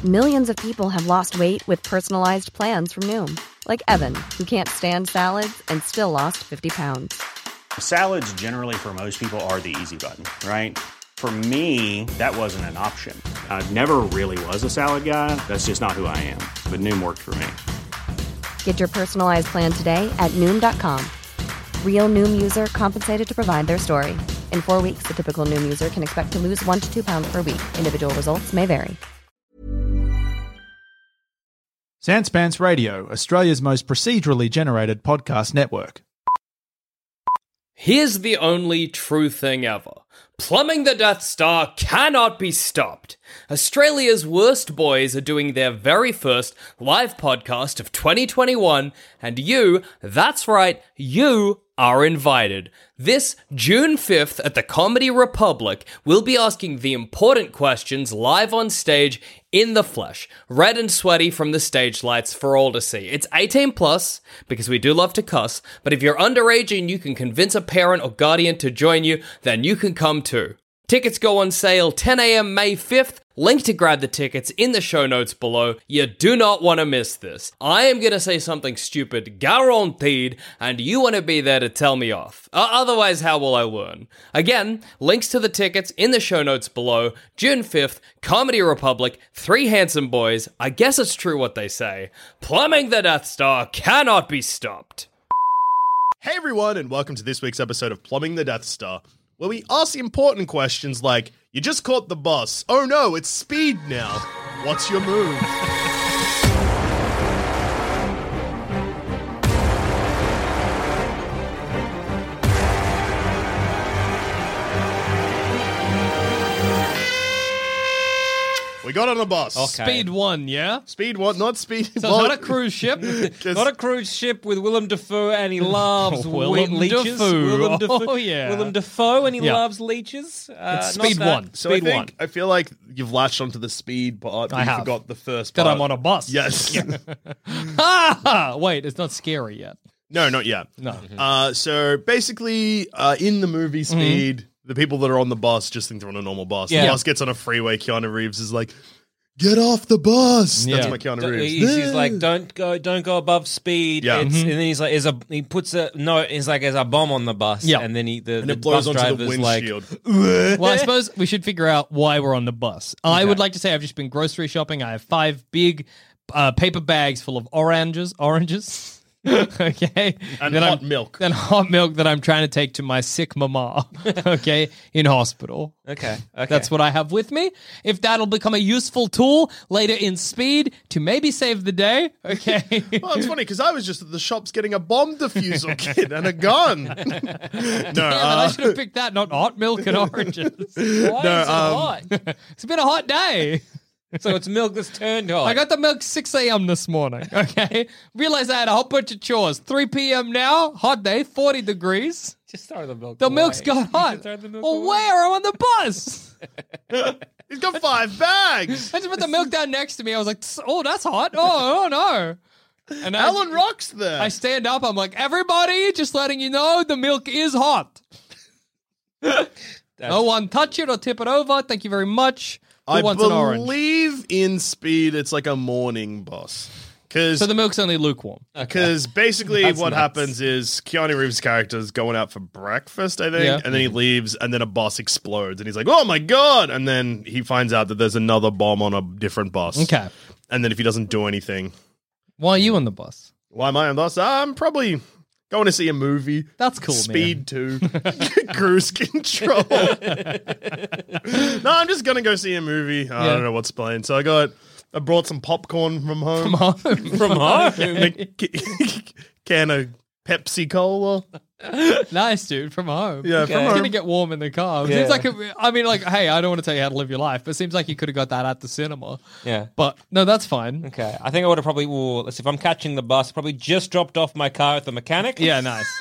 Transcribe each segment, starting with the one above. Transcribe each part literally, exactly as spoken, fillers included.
Millions of people have lost weight with personalized plans from Noom. Like Evan, who can't stand salads and still lost fifty pounds. Salads generally for most people are the easy button, right? For me, that wasn't an option. I never really was a salad guy. That's just not who I am. But Noom worked for me. Get your personalized plan today at Noom dot com. Real Noom user compensated to provide their story. In four weeks, the typical Noom user can expect to lose one to two pounds per week. Individual results may vary. Sanspants Radio, Australia's most procedurally generated podcast network. Here's the only true thing ever. Plumbing the Death Star cannot be stopped. Australia's worst boys are doing their very first live podcast of twenty twenty-one, and you, that's right, you are invited. This June fifth at the Comedy Republic, we'll be asking the important questions live on stage in the flesh, red and sweaty from the stage lights for all to see. It's eighteen plus, because we do love to cuss, but if you're underage and you can convince a parent or guardian to join you, then you can come too. Tickets go on sale ten a.m. May fifth. Link to grab the tickets in the show notes below. You do not want to miss this. I am going to say something stupid, guaranteed, and you want to be there to tell me off. Uh, otherwise, how will I learn? Again, links to the tickets in the show notes below. June fifth, Comedy Republic, three handsome boys. I guess it's true what they say. Plumbing the Death Star cannot be stopped. Hey everyone, and welcome to this week's episode of Plumbing the Death Star, where we ask important questions like, you just caught the bus. Oh no, it's speed now. What's your move? We got on a bus. Okay. Speed one, yeah? Speed one, not speed So one. it's not a cruise ship. Not a cruise ship with Willem Dafoe and he loves Willem we- leeches. Dafoe. Willem Dafoe. Oh, yeah. Willem Dafoe and he Yeah. loves leeches. Uh, It's not speed that. one. So Speed I think one. I feel like you've latched onto the speed part, but I you have. forgot the first That part. I'm on a bus. Yes. Ah, wait, it's not scary yet. No, not yet. No. Uh, so basically, uh, in the movie Speed, the people that are on the bus just think they're on a normal bus. Yeah. The bus gets on a freeway. Keanu Reeves is like, "Get off the bus!" That's Yeah. my Keanu Don't- Reeves. He's, he's like, don't go, don't go above speed. Yeah. It's- Mhm. And then he's like, "Is a?" He puts a no. He's like, "There's a bomb on the bus." Yeah. And then he the, And the it blows bus onto the driver's like, windshield. Well, I suppose we should figure out why we're on the bus. I Okay. would like to say I've just been grocery shopping. I have five big uh, paper bags full of oranges. Oranges. Okay. And Then hot I'm- milk. And hot milk that I'm trying to take to my sick mama, okay, in hospital. Okay, okay. That's what I have with me. If that'll become a useful tool later in Speed to maybe save the day, okay. Well, it's funny because I was just at the shops getting a bomb diffuser kit and a gun. no, Damn it, uh, I should have picked that, not hot milk and oranges. Why No, is it um, hot? It's been a hot day. So it's milk that's turned hot. I got the milk six a.m. this morning, okay? Realized I had a whole bunch of chores. three p.m. now, hot day, forty degrees. Just throw the milk The away. milk's got You hot. should throw the milk Well, away. where? I'm on the bus. He's got five bags. I just put the milk down next to me. I was like, oh, that's hot. Oh, oh no. And I- Alan Rock's there. I stand up. I'm like, everybody, just letting you know the milk is hot. No one touch it or tip it over. Thank you very much. Who I wants an orange? believe in Speed, it's like a morning bus. Cause, So the milk's only lukewarm. Because basically That's what nuts. happens is Keanu Reeves' character is going out for breakfast, I think, Yeah. and then he leaves, and then a bus explodes, and he's like, oh my god! And then he finds out that there's another bomb on a different bus. Okay. And then if he doesn't do anything... Why are you on the bus? Why am I on the bus? I'm probably going to see a movie. That's cool, Speed two. Cruise control. No, I'm just going to go see a movie. I Yeah. don't know what's playing. So I got... I brought some popcorn from home. From home? From home? And a ca- can of Pepsi Cola. Nice, dude. From home. Yeah, Okay. from It's home. gonna get warm in the car. It Yeah. Seems like it, I mean, like, hey, I don't want to tell you how to live your life, but it seems like you could have got that at the cinema. Yeah. But no, that's fine. Okay, I think I would have probably. Well, let's see, if I'm catching the bus, probably just dropped off my car at the mechanic. Yeah, nice.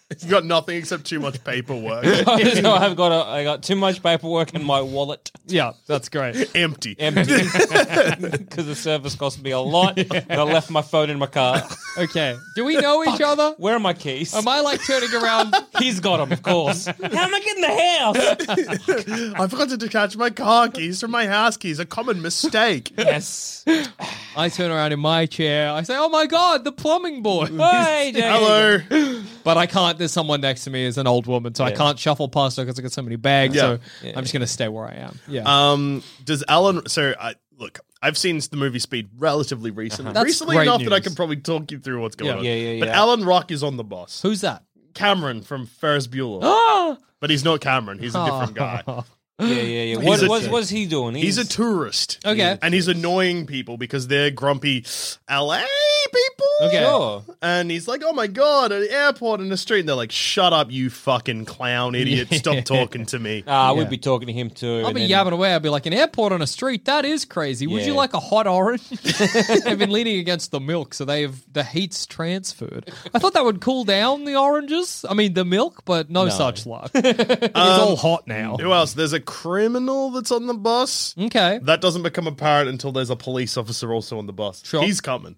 He's got nothing except too much paperwork. So I've got a, I got too much paperwork in my wallet. Yeah, that's great. Empty. Empty. Because the service cost me a lot. And I left my phone in my car. Okay. Do we know each other? Where are my keys? Am I like turning around? He's got them, of course. How am I getting the house? I forgot to detach my car keys from my house keys. A common mistake. Yes. I turn around in my chair. I say, "Oh my god, the plumbing boy!" Hey, Jake. Hello. But I can't. There's someone next to me as an old woman, so I Yeah. can't shuffle past her because I got so many bags. Yeah. So Yeah. I'm just gonna stay where I am. Yeah. Um, does Alan? So, I look. I've seen the movie Speed relatively recently. That's recently great enough that I news. can probably talk you through what's going Yeah. on. Yeah, yeah, But yeah. Alan Rock is on the bus. Who's that? Cameron from Ferris Bueller. Ah. But he's not Cameron. He's a different guy. Yeah, yeah, yeah. He's What a- was what's he doing? He's a tourist. Okay. And he's annoying people because they're grumpy L A people. Okay. Sure. And he's like, oh my God, at an airport in the street. And they're like, shut up, you fucking clown idiot. Stop talking to me. Ah, Yeah. we'd be talking to him too. I'll and be then- yabbing away. I'll be like, an airport on a street? That is crazy. Would you Yeah. like a hot orange? They've been leaning against the milk, so they have the heat's transferred. I thought that would cool down the oranges. I mean, the milk, but no, such luck. It's all hot now. Who else? There's a criminal that's on the bus. Okay. That doesn't become apparent until there's a police officer also on the bus. Sure. He's coming.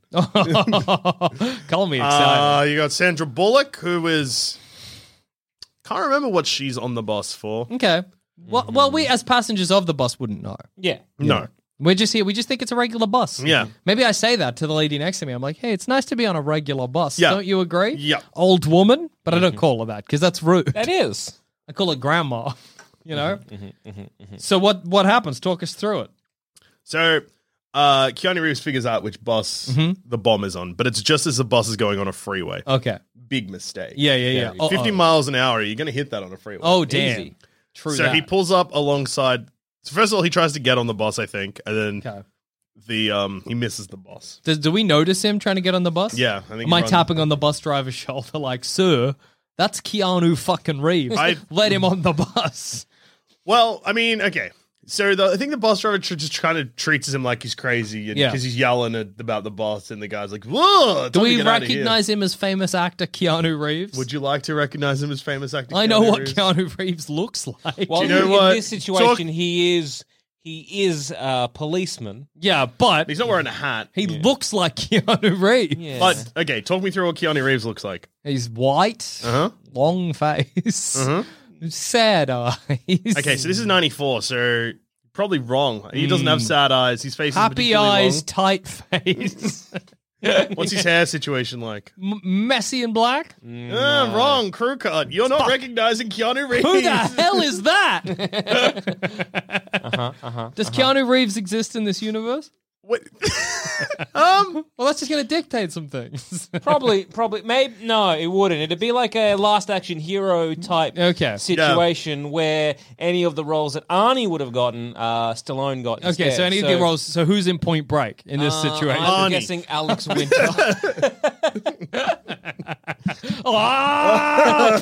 Call me excited. Uh, you got Sandra Bullock, who is... Can't remember what she's on the bus for. Okay. Well, well, we as passengers of the bus wouldn't know. Yeah. No. We're just here. We just think it's a regular bus. Yeah. Maybe I say that to the lady next to me. I'm like, hey, it's nice to be on a regular bus. Yeah. Don't you agree? Yeah. Old woman, but I don't call her that because that's rude. That is. I call her grandma. You know. So what? What happens? Talk us through it. So, uh, Keanu Reeves figures out which bus Mm-hmm. the bomb is on, but it's just as the bus is going on a freeway. Okay. Big mistake. Yeah, yeah, yeah. Uh-oh. fifty miles an hour, you're going to hit that on a freeway. Oh, damn. Easy. True. so that. he pulls up alongside. So first of all, he tries to get on the bus, I think, and then Okay. the um he misses the bus. Does, do we notice him trying to get on the bus? Yeah, I think. Am he I runs- tapping on the bus driver's shoulder like, sir, that's Keanu fucking Reeves. I- Let him on the bus. Well, I mean, okay. So the, I think the bus driver tr- just kind of treats him like he's crazy, and Yeah. because he's yelling at, about the bus, and the guy's like, "Whoa!" Do time to we get out of here." recognize him as famous actor Keanu Reeves? Would you like to recognize him as famous actor? I know Keanu what Reeves? Keanu Reeves looks like. Well, you know in what? this situation, he is he is a policeman. yeah, but He's not wearing a hat. he looks like Keanu Reeves. Yeah. But okay, talk me through what Keanu Reeves looks like. He's white, Uh huh. long face, Uh-huh. sad eyes. Okay, so this is ninety-four, so probably wrong. He doesn't have sad eyes. His face is happy particularly eyes, tight face, long. What's his hair situation like? M- messy and black. Ah, wrong. Crew cut. You're not recognizing Keanu Reeves. Who the hell is that? Uh-huh, uh-huh. Does Keanu Reeves exist in this universe? What? um. Well, that's just going to dictate some things. Probably, probably, maybe, no, it wouldn't. It'd be like a Last Action Hero type Okay. situation where any of the roles that Arnie would have gotten, uh, Stallone got Okay, instead. so any of the roles. So who's in Point Break in this Uh, situation? I'm Arnie. guessing Alex Winter. Ah!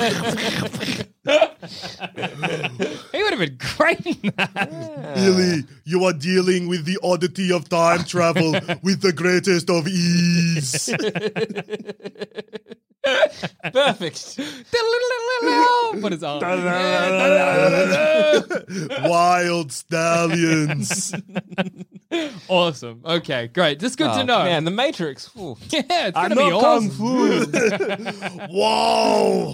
He would have been great in that. Billy, you are dealing with the oddity of time travel with the greatest of ease. Perfect. But it's on. Wild stallions. Awesome. Okay, great. That's good to Oh, know. Man, The Matrix. Ooh. Yeah, it's gonna be awesome. Whoa.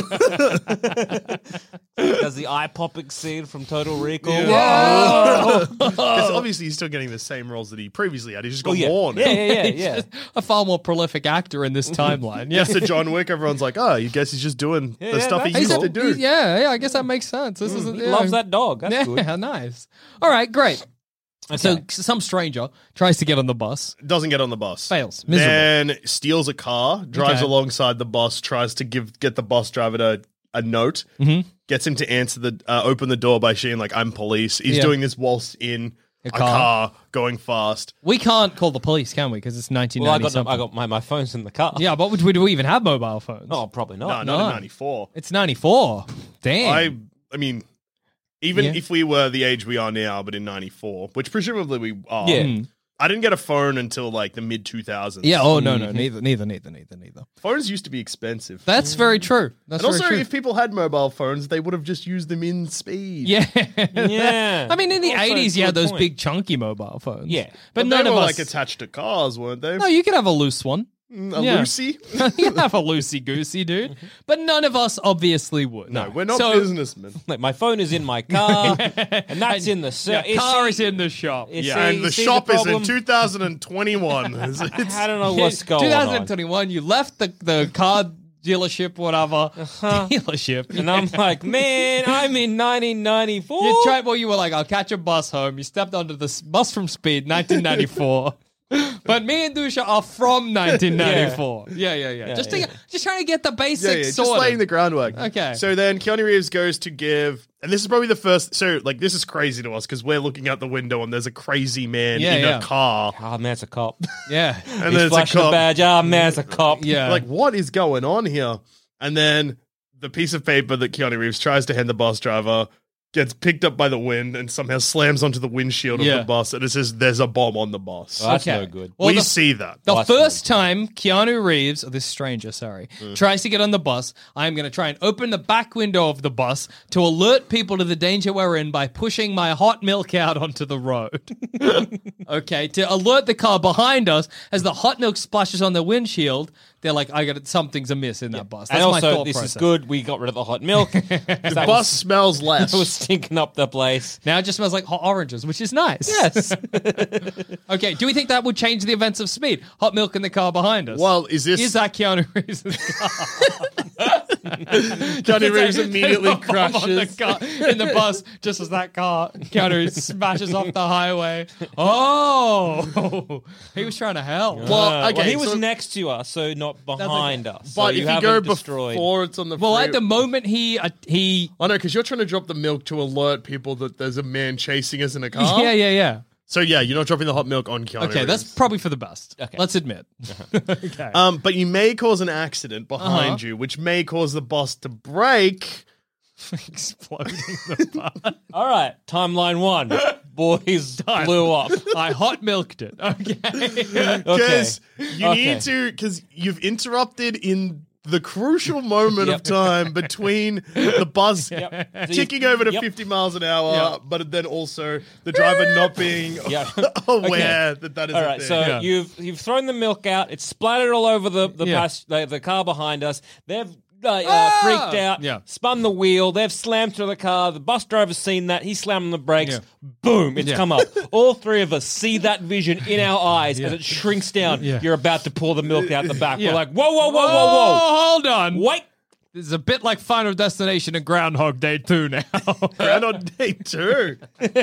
Does the eye popping scene from Total Recall? Yeah. Because obviously he's still getting the same roles that he previously had. He's just got Oh, yeah. more now. Yeah, yeah, yeah, yeah. A far more prolific actor in this timeline. Yeah. Yes, to John Wick, everyone's like, oh, you guess he's just doing the yeah, stuff he that's used cool. to do. Yeah, yeah, I guess that makes sense. This is He yeah. loves that dog. That's yeah, good. nice. All right, great. So Okay. some stranger tries to get on the bus. Doesn't get on the bus. Fails. Miserable. Then steals a car, drives Okay. alongside the bus, tries to give get the bus driver to a note, Mm-hmm. gets him to answer the uh, open the door by saying like, I'm police. He's Yeah. doing this whilst in A a, car. car. going fast. We can't call the police, can we? Because it's nineteen Well, I ninety got something. I got my, my phone's in the car. Yeah, but would, would we even have mobile phones? Oh, probably No, not. not no. in ninety-four. It's ninety-four. Damn. I I mean, even Yeah. if we were the age we are now, but in ninety-four, which presumably we are, Yeah. Mm. I didn't get a phone until like the mid two thousands. Yeah. Oh no, no, neither, neither, neither, neither, neither. Phones used to be expensive. That's very true. That's and very also, true. if people had mobile phones, they would have just used them in speed. Yeah. Yeah. I mean, in the Also, eighties, you had good those point. big chunky mobile phones. Yeah. but, But, none they of were us. like attached to cars, weren't they? No, you could have a loose one. a yeah. Lucy? You can have a loosey goosey, dude. But none of us obviously would. No, we're not So- businessmen. Like my phone is in my car, and that's in the Yeah, ser- car is is in the shop. is Yeah. it- And the see shop the is in problem? two thousand twenty-one. It's- it's- I don't know what's going on. twenty twenty-one, you left the, the car dealership, whatever. Uh-huh. Dealership. And I'm like, man, I'm in nineteen ninety-four. You tried, well, you were like, I'll catch a bus home. You stepped onto the s- bus from Speed, nineteen ninety-four. But me and Dusha are from nineteen ninety-four. Yeah, yeah, yeah. Yeah, just, yeah. To, just trying to get the yeah, basics yeah, just sorted. laying the groundwork. Okay. So then Keanu Reeves goes to give, and this is probably the first. So like, this is crazy to us because we're looking out the window and there's a crazy man Yeah, in yeah. a car, Oh, man, it's a cop. Yeah. and He's there's a flashing a cop. badge. Ah, man, it's a cop. Yeah. Like, what is going on here? And then the piece of paper that Keanu Reeves tries to hand the bus driver gets picked up by the wind and somehow slams onto the windshield Yeah. of the bus, and it says, "There's a bomb on the bus." Oh, that's Okay. no good. Well, we the- see that. The Oh, that's first time Keanu Reeves, or this stranger, sorry, Mm. tries to get on the bus, I'm going to try and open the back window of the bus to alert people to the danger we're in by pushing my hot milk out onto the road. Okay, to alert the car behind us as the hot milk splashes on the windshield. They're like, I got it, something's amiss in that bus. That's And my also, thought this process. is good. We got rid of the hot milk. The bus smells less. It was stinking up the place. Now it just smells like hot oranges, which is nice. Yes. Okay, do we think that would change the events of Speed? Hot milk in the car behind us. Well, is this Is that Keanu Reeves' car? Keanu Reeves immediately There's a bomb on crashes? the car, in the bus just as that car Keanu Reeves smashes off the highway. Oh, he was trying to help. Well, Uh, okay, he was so- next to us, so not behind us. So But you if you haven't go destroyed. before it's on the Well, free- at the moment he uh, he I know, because you're trying to drop the milk to alert people that there's a man chasing us in a car. yeah yeah yeah. So yeah, you're not dropping the hot milk on Keanu Okay, Reeves. that's probably for the best. Okay. Let's admit. Okay. Um, but you may cause an accident behind Uh-huh. you, which may cause the bus to break. Exploding the bus. All right, timeline one. Boys blew up. I hot milked it. Okay. Because you Okay. need to, because you've interrupted in the crucial moment of Yep. time between the bus Yep. So you- ticking over to yep. fifty miles an hour, Yeah. but then also the driver not being Yeah. aware that that is All a right, thing. so Yeah. you've you've thrown the milk out. It's splattered all over the the, Yeah. pas- the, the car behind us. They've uh, uh, Ah! freaked out. Yeah. Spun the wheel. They've slammed through the car. The bus driver's seen that. He's slammed on the brakes. Yeah. Boom! It's Yeah. come up. All three of us see that vision in our eyes Yeah. as it shrinks down. Yeah. You're about to pour the milk out the back. Yeah. We're like, whoa, whoa, whoa, whoa, whoa! Hold on. Wait. This is a bit like Final Destination and Groundhog Day two now. And on day two.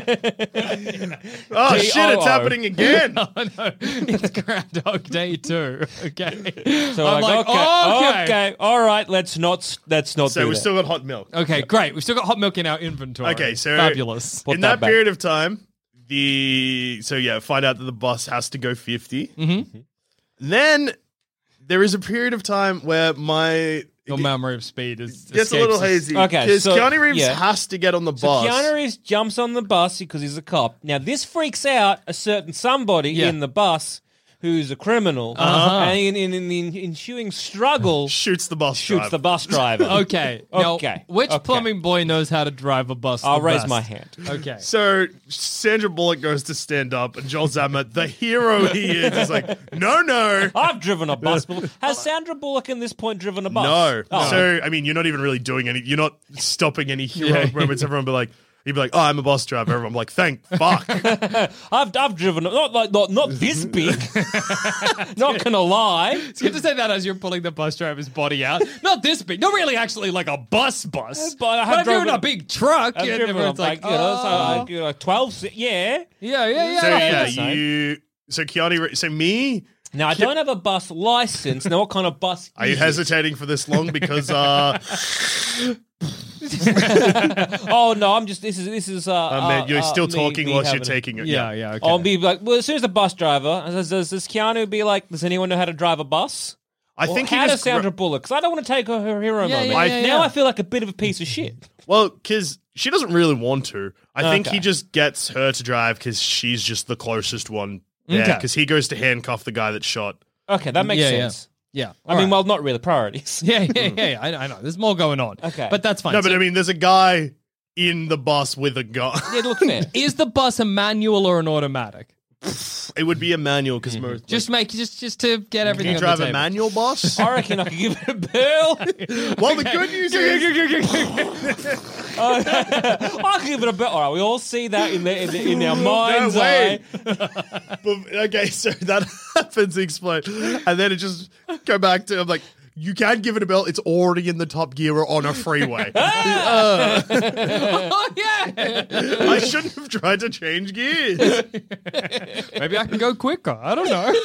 oh shit, T O O. it's happening again. Oh, no, it's Groundhog Day two. Okay. So I'm we're like, like, okay, okay. okay, all right. Let's not. Let's not. So do we've that. still got hot milk. Okay, great. We've still got hot milk in our inventory. Okay, so fabulous. in that that back. period of time, the so yeah, find out that the bus has to go fifty. Mm-hmm. Then there is a period of time where my Your memory of speed is gets a little escapes us. hazy. Okay, because so- Keanu Reeves yeah. has to get on the So bus. Keanu Reeves jumps on the bus because he's a cop. Now this freaks out a certain somebody Yeah. in the bus who's a criminal, Uh-huh. and in, in, in the ensuing struggle, shoots the bus. shoots driver. the bus driver. Okay. Now, Okay, which okay. plumbing boy knows how to drive a bus? I'll the raise best? my hand. Okay. So Sandra Bullock goes to stand up, and Joel Zammett, the hero he is, is like, no, no. I've driven a bus before. Has Sandra Bullock in this point driven a bus? No. Oh. So, I mean, you're not even really doing any, you're not stopping any hero Yeah. moments. Everyone will be like, you'd be like, oh, I'm a bus driver. Everyone will be like, thank fuck. I've I've driven not like not not this big. Not gonna lie. It's good to say that as you're pulling the bus driver's body out. Not this big. Not really actually like a bus bus. But I have But if you're in driven- a big truck, I've yeah, driven a, everyone's like, like, you know, so, oh. like, you know, twelve. se- Yeah. yeah, yeah, yeah. So, roughly yeah, the same. you, so Keanu, Re- so me, Now I don't have a bus license. Now what kind of bus? are you is it? hesitating for this long? Because, uh, Oh no, I'm just. This is this is. Uh, uh, man, uh, you're uh, still me- talking me whilst you're having a- taking it. Yeah, yeah. Okay. I'll be like, well, as soon as the bus driver does, does, does Keanu be like, does anyone know how to drive a bus? I Or think he how does just gra- Sandra Bullock? Because I don't want to take her, her hero Yeah, moment. yeah, I- yeah, now yeah. I feel like a bit of a piece of shit. Well, because she doesn't really want to. I think Okay. he just gets her to drive because she's just the closest one Yeah, Okay. because he goes to handcuff the guy that shot. Okay, that makes Yeah, yeah. sense. Yeah. I All mean, right. well, not really priorities. yeah, yeah, yeah, yeah. I, know, I know. There's more going on. Okay. But that's fine. No, but So I mean, there's a guy in the bus with a gun. Yeah, look fair. is the bus a manual or an automatic? It would be a manual because most. Just make just just to get Can everything you on drive the a table. manual bus? I reckon I could give it a bill. Well, the good news is. I could give it a bill. All right, we all see that in the in, the, in our mind's No, eye. wait. But- okay, so that happens, explain. And then it just go back to, I'm like, you can't give it a bell. It's already in the top gear or on a freeway. Uh, Oh yeah. I shouldn't have tried to change gears. Maybe I can go quicker. I don't know.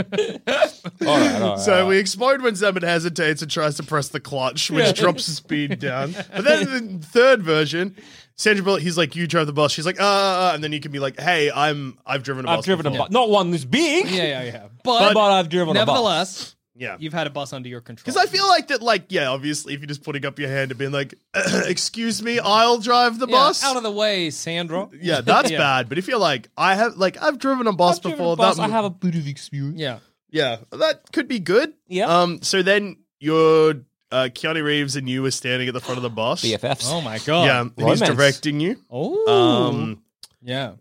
All right, all right. So we explode when Zaman hesitates and tries to press the clutch, which drops the speed down. But then in the third version, Sandra Bullock, he's like, you drove the bus. She's like, uh, uh, uh, and then you can be like, hey, I'm, I've driven a bus. I've driven a before. bus. Not one this big. Yeah, yeah, yeah. But, But, I've driven a bus. nevertheless, Yeah. you've had a bus under your control. Because I feel like that, like, yeah, obviously, if you're just putting up your hand and being like, excuse me, I'll drive the Yeah, bus. out of the way, Sandra. yeah, that's Yeah. bad. But if you're like, I have, like, I've driven a bus I've driven before. a bus. that I have a bit of experience. Yeah. yeah, that could be good. Yeah. Um. So then you're uh, Keanu Reeves and you are standing at the front of the bus. B F Fs. Oh my god. Yeah, and he's Romance. directing you. Oh. Um. yeah.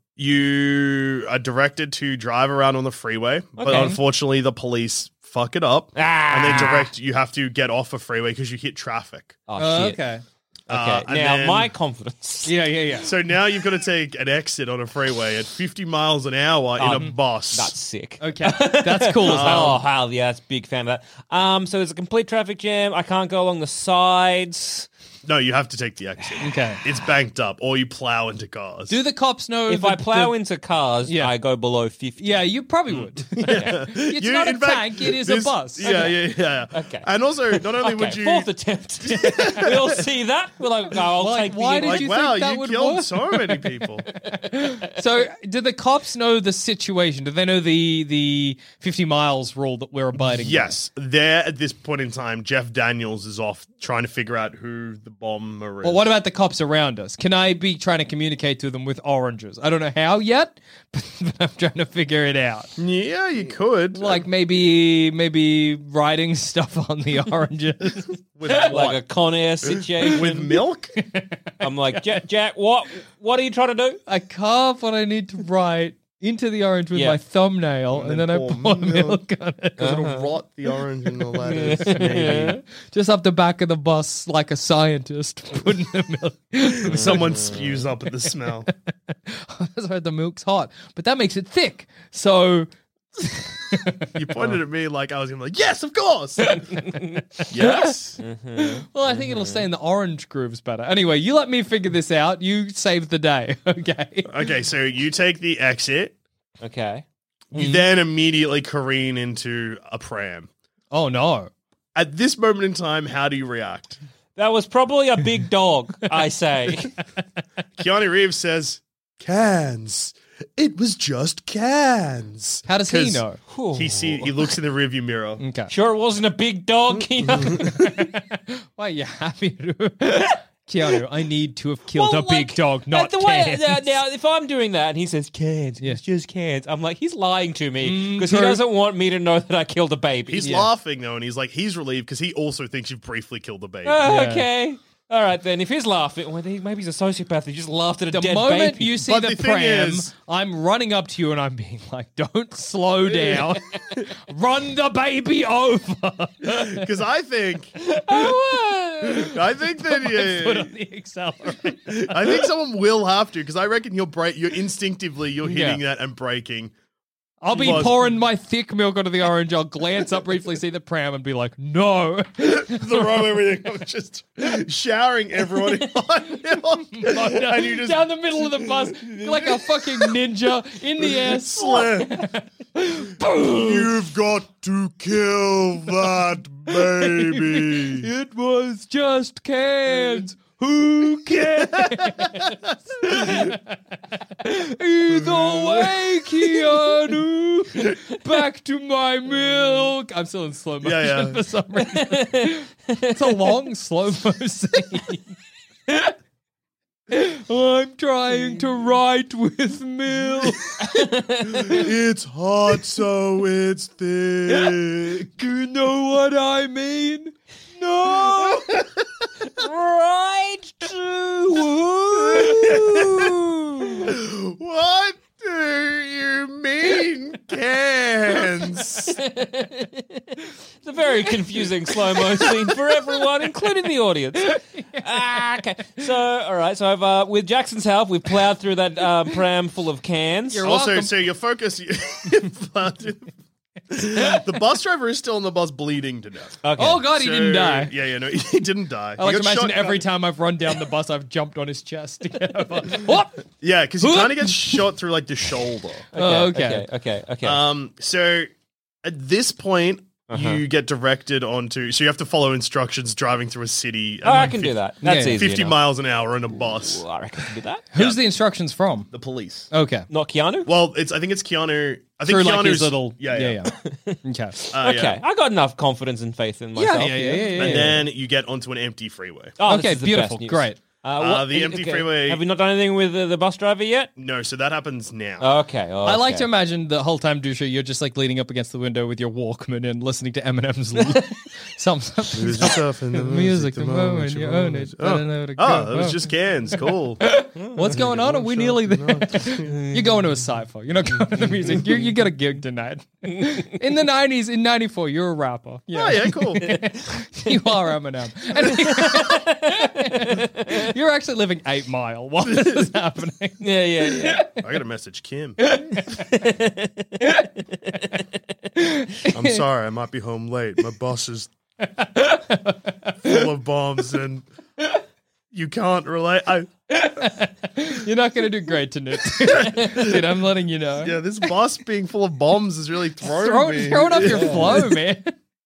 You are directed to drive around on the freeway, but Okay. unfortunately, the police fuck it up, Ah. and then direct you have to get off a freeway because you hit traffic. Oh, Oh, shit. okay. Okay. Uh, and now, then- my confidence. Yeah, yeah, yeah. So now you've got to take an exit on a freeway at fifty miles an hour in a Um, bus. That's sick. Okay. That's cool as hell. Oh, hell yeah, that's a big fan of that. Um, so there's a complete traffic jam. I can't go along the sides. No, you have to take the exit. Okay. It's banked up, or you plow into cars. Do the cops know If the- I plow the- into cars, Yeah. I go below fifty. Yeah, you probably would. It's You- not a in fact, tank, it is this- a bus. Yeah, yeah, yeah. Okay. And also, not only Okay, would you fourth attempt. we all see that. We're like, no, I'll Like, take the why did like, you wow, think that you would killed work? so many people. So, do the cops know the situation? Do they know the the fifty miles rule that we're abiding by? Yes, there at this point in time, Jeff Daniels is off trying to figure out who the bomber is. Well, what about the cops around us? Can I be trying to communicate to them with oranges? I don't know how yet, but, but I'm trying to figure it out. Yeah, you could. Like maybe maybe writing stuff on the oranges. with like what? a Con Air situation. With milk? I'm like, Jack, Jack, what? What are you trying to do? I carve what I need to write into the orange with Yeah. my thumbnail, and, And then, then I pour pour milk. milk on it. Because it'll rot the orange in the lettuce, maybe. Just up the back of the bus, like a scientist, putting the milk. Someone spews up at the smell. I heard the milk's hot, but that makes it thick. So You pointed at me like I was gonna be like, yes, of course. Yes. Well, I think it'll stay in the orange grooves better. Anyway, you let me figure this out. You save the day, okay? Okay, so you take the exit. Okay. You then immediately careen into a pram. Oh no! At this moment in time, how do you react? That was probably a big dog, I say. Keanu Reeves says, cans. It was just cans. How does he 'Cause know? He see he looks in the rearview mirror. Okay. Sure, it wasn't a big dog. Keanu? Why are you happy to? Keanu, I need to have killed Well, a big like, dog, not the way, cans. now, now, if I'm doing that and he says cans, Yeah. it's just cans, I'm like, he's lying to me because he true. doesn't want me to know that I killed a baby. He's Yeah. laughing though, and he's like, he's relieved because he also thinks you've briefly killed the baby. Oh, Yeah. okay. All right, then. If he's laughing, well, he- maybe he's a sociopath. He just laughed at a The dead moment baby. you see But the, the thing pram, is- I'm running up to you and I'm being like, "Don't slow down, run the baby over." Because I think, Oh, I think that Put yeah, on the accelerator. I think someone will have to because I reckon you're break, you're instinctively you're hitting Yeah. that and braking. I'll be Was- pouring my thick milk onto the orange. I'll glance up briefly, see the pram, and be like, "No." Throw everything. I'm just showering everyone in hot milk, and you just down the middle of the bus like a fucking ninja in the air. slam. You've got to kill that baby. It was just cans. Who cares? Either way, Keanu. Back to my milk. I'm still in slow motion Yeah, yeah. for some reason. It's a long slow mo scene. I'm trying to write with milk. It's hot, so it's thick. Do you know what I mean? No. Right to What do you mean, cans? It's a very confusing slow-mo scene for everyone, including the audience. Ah, okay. So, all right. So, I've, uh, with Jackson's help, we've plowed through that uh, pram full of cans. You're Also, welcome. so your focus. The bus driver is still on the bus, bleeding to death. Okay. Oh God, he So- didn't die. Yeah, yeah, no, he didn't die. I like He to got imagine shot- every time I've run down the bus, I've jumped on his chest to get over. Whoop! Yeah, because he kind of gets shot through like the shoulder. Oh, okay. Okay. Okay. Okay. Um, so at this point, Uh-huh. you get directed onto. So you have to follow instructions driving through a city. oh, I can do that. That's Yeah, easy. Fifty enough. miles an hour in a bus. Well, I reckon I can do that. Who's the instructions from? The police. Okay. Not Keanu. Well, it's. I think it's Keanu. I think Through Keanu's like his little. Yeah, yeah. yeah. yeah. okay. Uh, Okay, yeah. I got enough confidence and faith in myself. yeah, yeah, yeah, yeah, And then you get onto an empty freeway. Oh, this Okay, is the beautiful, best news. great. Uh, Uh, what- the empty freeway- Have we not done anything with uh, the bus driver yet? No, so that happens now. Okay. I like okay. to imagine the whole time, Dusha, you're just like leaning up against the window with your Walkman and listening to Eminem's some Lose yourself in the music the moment you own it. Oh, Better know to oh go. that was just cans. Cool. What's going on? Are we nearly there? You're going to a cypher. You're not going to the music. You you got a gig tonight. In the nineties, in ninety-four, you're a rapper. Yeah. Oh, yeah, cool. You are Eminem. And you're actually living eight mile while this is happening. Yeah, yeah, yeah. I got to message Kim. I'm sorry, I might be home late. My boss is full of bombs and you can't relate. I, You're not going to do great tonight. Dude, I'm letting you know. yeah, this bus being full of bombs is really throwing Throw, me. throwing off your flow, man.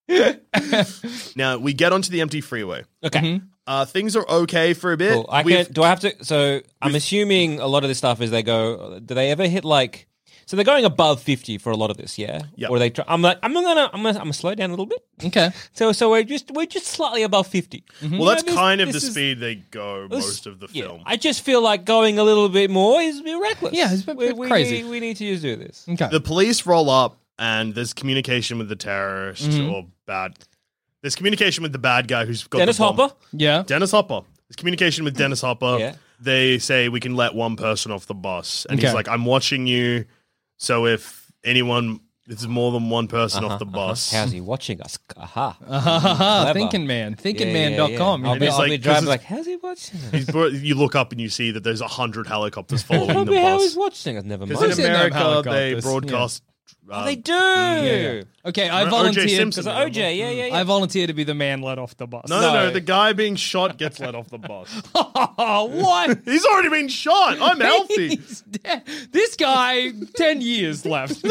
Now, we get onto the empty freeway. Okay. Uh, things are okay for a bit. Cool. I We've- can. Do I have to? So I'm assuming a lot of this stuff is they go. Do they ever hit like? So they're going above fifty for a lot of this, yeah. Yep. Or they. Try, I'm like. I'm gonna. I'm gonna. I'm gonna slow down a little bit. Okay. So so we're just we're just slightly above fifty. Well, that's this- kind of the this is- speed they go this- most of the Yeah, film. I just feel like going a little bit more is a bit reckless. Yeah, it's a bit- we, bit we crazy. Need, we need to just do this. Okay. The police roll up and there's communication with the terrorist Mm-hmm. or bad. There's communication with the bad guy who's got Dennis the bomb. Hopper. yeah. Dennis Hopper. There's communication with Dennis Hopper. Yeah. They say we can let one person off the bus, and he's Okay. like, "I'm watching you, so if anyone, if there's more than one person Uh-huh, off the bus." How's he watching us? Aha. Uh-huh. Clever. Thinking man. Thinking Yeah, man yeah, dot yeah. com. I'll You be, know? He's I'll like- be 'cause driving it's- like, how's he watching us? He's brought- you look up and you see that there's a hundred helicopters Well, following the probably how he's bus. watching us. Never Because mind. in Who's in them America, they helicopters? broadcast. Oh, uh, they do. Yeah. Okay, I O J volunteered. Simpson. Because O J, yeah, yeah, yeah. I volunteer to be the man let off the bus. No, no, no, No. the guy being shot gets let off the bus. Oh, what? He's already been shot. I'm healthy. He's dead. This guy, ten years left.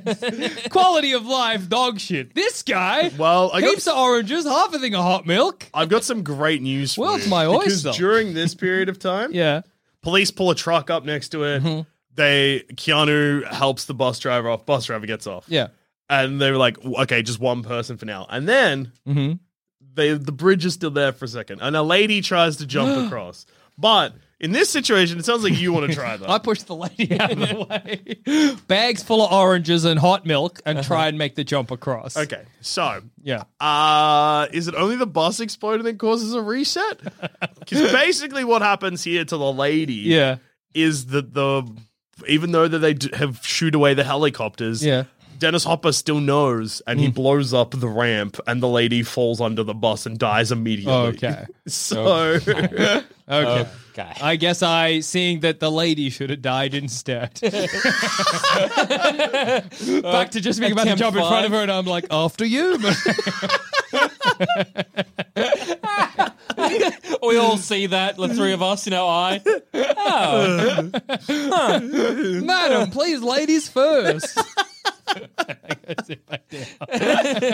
Quality of life, dog shit. This guy, Well, I got- heaps of oranges, half a thing of hot milk. I've got some great news for World's you. my Because oyster. during this period of time, Yeah. police pull a truck up next to it. Mm-hmm. They Keanu helps the bus driver off. Bus driver gets off. Yeah. And they were like, okay, just one person for now. And then Mm-hmm. they the bridge is still there for a second. And a lady tries to jump across. But in this situation, it sounds like you want to try that. I pushed the lady out of the way. Bags full of oranges and hot milk and try and make the jump across. Okay, so Yeah. uh, is it only the bus exploding that causes a reset? Because basically what happens here to the lady Yeah. is that the even though that they d- have shoot away the helicopters, Yeah. Dennis Hopper still knows, and he blows up the ramp, and the lady falls under the bus and dies immediately. Okay. So, Okay. Okay. I guess I, seeing that the lady should have died instead. Back to just being about to attempt jump in front of five. her, and I'm like, after you. We all see that, the three of us in our eye. Oh. Madam, please, ladies first.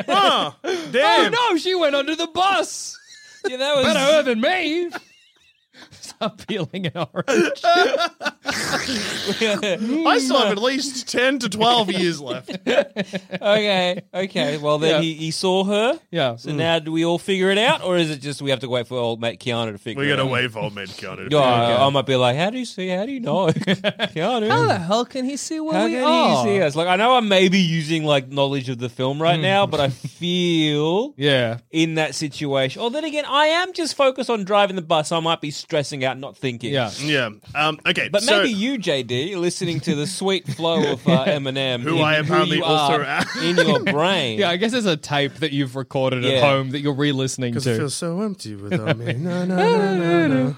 huh, damn. Oh no, she went under the bus. Yeah, that was. Better her than me. Stop peeling an orange. I still have at least ten to twelve years left. Okay, okay. Well, then Yeah. he, he saw her. Yeah. So now do we all figure it out, or is it just we have to wait for old mate Keanu to figure We're it going out? to wait for old man Keanu. Yeah, I might be like, how do you see? How do you know? Keanu. How the hell can he see where How we can are? he see us? Like, I know I'm maybe using like knowledge of the film right now, but I feel Yeah. in that situation. Or then again, I am just focused on driving the bus. So I might be stressing out, not thinking. Yeah. Yeah. Um, okay. But so, maybe you, J D, listening to the sweet flow of uh, Eminem, Who in I apparently you also are am. in your brain. Yeah, I guess there's a tape that you've recorded at Yeah. home that you're re-listening Because it to. feels so empty without me. No, no, no, no, no.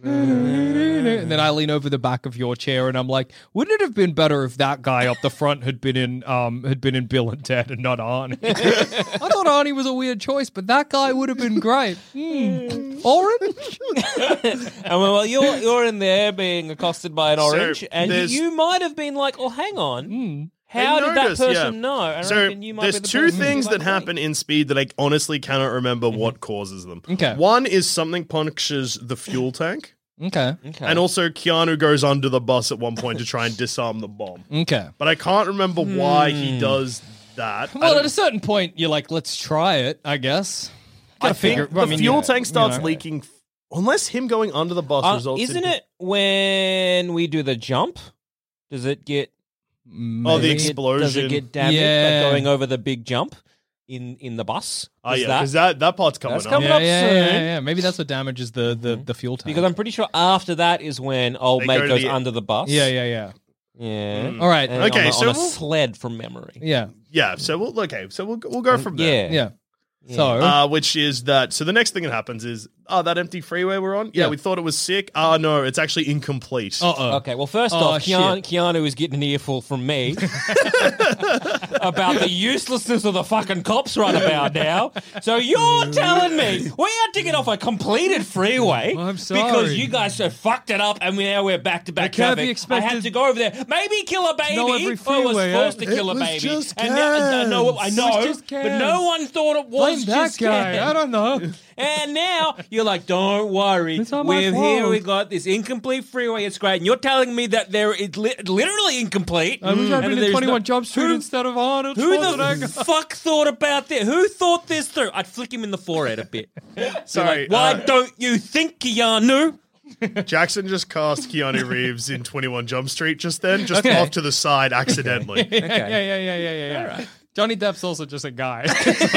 And then I lean over the back of your chair and I'm like, wouldn't it have been better if that guy up the front had been in um had been in Bill and Ted and not Arnie? I thought Arnie was a weird choice, but that guy would have been great. Mm. Orange? And well, you're you're in there being accosted by an So, orange, and there's- you might have been like, "Oh, hang on, Hmm. how They did noticed, that person yeah. know?" I So reckon you might there's be the two person who's things like, that happen in Speed that I honestly cannot remember what causes them. Okay. One is something punctures the fuel tank, Okay. Okay. and also Keanu goes under the bus at one point to try and disarm the bomb. Okay. But I can't remember why Hmm. he does that. I Well, don't- at a certain point, you're like, let's try it, I guess. I Gotta think figure- the I mean, fuel yeah, tank starts you know. leaking. f- Unless him going under the bus Uh, results isn't in... it when we do the jump? Does it get? Oh, the does it get- explosion. Does it get damaged Yeah. by going over the big jump in in the bus? Oh, Is yeah, that- because that, that part's coming That's up. coming Yeah, up yeah, soon. yeah, yeah. Maybe that's what damages the, the, the fuel tank. Because I'm pretty sure after that is when old They mate go to goes the- under the bus. Yeah, yeah, yeah. yeah. All right. And Okay, on a, so on a we'll- sled from memory. Yeah. Yeah, so we'll okay, so we'll we'll go from there. Yeah. Yeah. So, Uh, which is that. So the next thing that happens is, oh, that empty freeway we're on. Yeah, Yeah. we thought it was sick. Oh no, it's actually incomplete. uh-oh. Okay, well, first Oh, off, Keanu, shit. Keanu is getting an earful from me about the uselessness of the fucking cops right about now. So you're telling me we had to get off a completed freeway I'm sorry. because you guys so fucked it up and we- now we're back to back can't be traffic. I had expected to go over there, maybe kill a baby. know every I was freeway, forced eh? to kill It a was baby. just and now, I know, I It know, was just but no cans. one thought it was Blame that just guy. cans. I don't know. And now you're like, don't worry. It's not my We're here. fault. We got this incomplete freeway. It's great. And you're telling me that there is li- literally incomplete. I wish I'd And been in there's twenty-one no- Jump Street Who- instead of Arnold Who Schwarzenegger. the fuck thought about that? Who thought this through? I'd flick him in the forehead a bit. Sorry, Like, why uh, don't you think, Keanu? Jackson just cast Keanu Reeves in twenty-one Jump Street just then, just Okay. off to the side accidentally. yeah, yeah, yeah, yeah, yeah, yeah. yeah. Johnny Depp's also just a guy.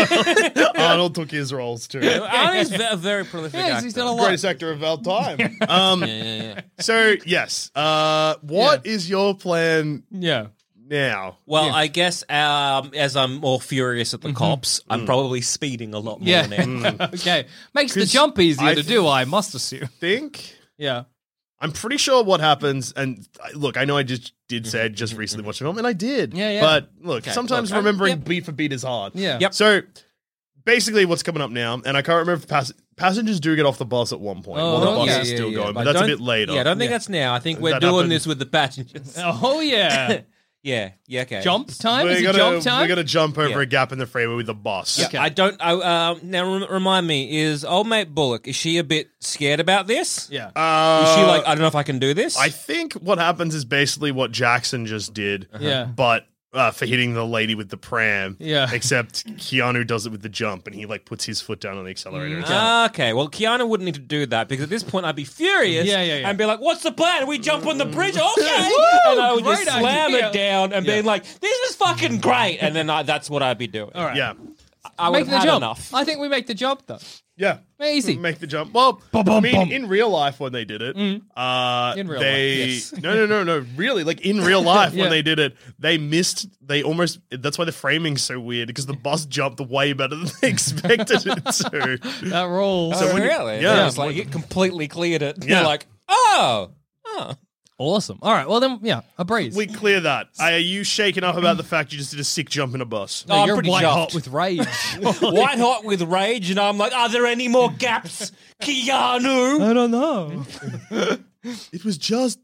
Arnold took his roles too. Arnie's ve- a very prolific yes, actor. he's done a lot. Greatest actor of all time. Um, Yeah, yeah, yeah. so yes, uh, what is your plan Yeah. now? Well, I guess um, as I'm more furious at the cops, I'm probably speeding a lot more Yeah. now. okay. Makes the 'Cause jump easier I to do, I must assume. Think Yeah. I'm pretty sure what happens, and uh, look, I know I just did say I just recently watched the film, and I did. Yeah, yeah. But look, sometimes look, I- remembering yep. beat for beat is hard. Yeah. Yep. So basically, what's coming up now, and I can't remember if pass- passengers do get off the bus at one point. Oh, while the bus yeah, is yeah, still yeah, going, But but that's a don't- bit later. Yeah, I don't think Yeah. that's now. I think we're that doing happen? this with the passengers. Oh, yeah. yeah, yeah, okay. Jump time? We're Is it gonna, jump time? we're gonna jump over Yeah. a gap in the freeway with the bus. Yeah, Okay. I don't. I, um, now rem- remind me: is old mate Bullock? Is she a bit scared about this? Yeah. Uh, Is she like, I don't know if I can do this? I think what happens is basically what Jackson just did. Yeah. But uh, for hitting the lady with the pram. Yeah. Except Keanu does it with the jump, and he like puts his foot down on the accelerator. It's like, Ah, okay, well, Keanu wouldn't need to do that because at this point I'd be furious Yeah, yeah, yeah. and be like, "What's the plan? We jump on the bridge, okay?" Woo, and I would just great slam idea. it down and Yeah. being like, "This is fucking great," and then I, that's what I'd be doing. All right. yeah. I would Make have the had jump. enough. I think we make the jump, though. Yeah. Easy. Make the jump. Well, Bum, I bum, mean, bum. in real life when they did it, uh, In real they life, yes. no, no, no, no, really, like in real life Yeah. when they did it, they missed. They almost. That's why the framing's so weird because the bus jumped way better than they expected it to. That rolls. Oh, when you- really? yeah. It's like it completely cleared it. Yeah. You're like, oh, oh. Awesome. All right. Well, then, yeah, a breeze. We clear that. Are you shaken up about the fact you just did a sick jump in a bus? Oh, I'm You're pretty white chuffed. hot with rage. White hot with rage, and I'm like, are there any more gaps, Keanu? I don't know. It was just